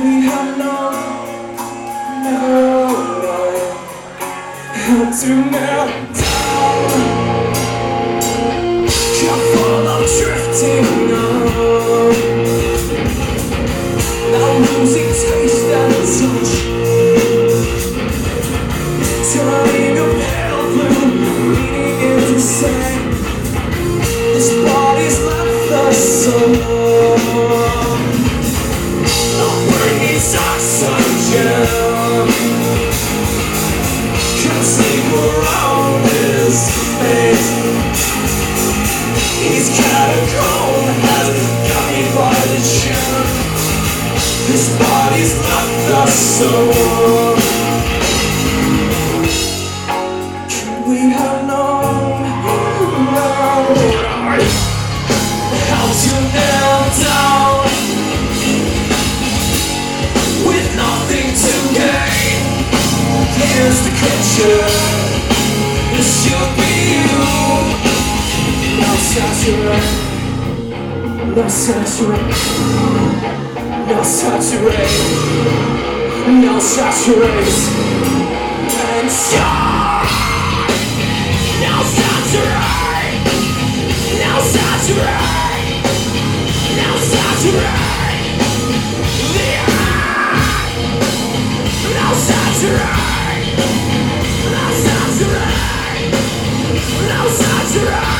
we have known, never right how to melt down. Full of drifting on, now losing taste and touch, turning a pale blue, leaning into sand. This body's left us so long. Our brain needs oxygen, can't sleep around his face. He's catacomb, has got me by the chin. His body's left us so long. Can we have known how to nail down with nothing to gain? Here's the picture, this should be you. Now saturate, now saturate, now saturate, now saturate, and shine. Now saturate, now saturate, now saturate, now saturate, now saturate, now saturate.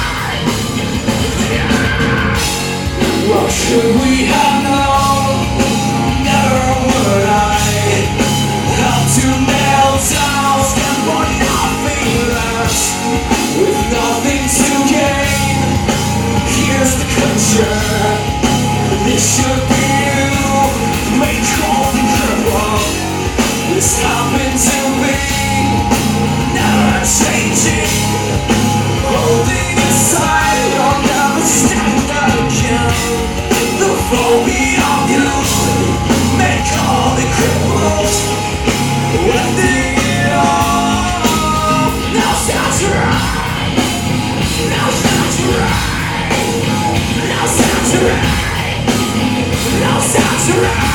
What should we have known? Never would I have to nail down, stand for nothing less, with nothing to gain. Here's the picture, this should be you. Make all the cripple, this happened to me, never changing, holding aside, I'll never stand again. The phobia of you, make all the cripples, ending it all. Now saturate, now saturate, now saturate, now saturate.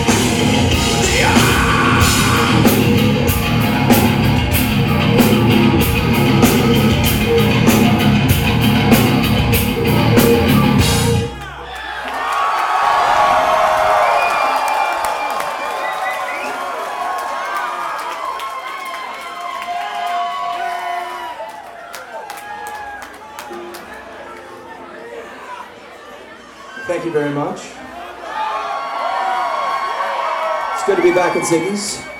Thank you very much. It's good to be back in Ziggy's.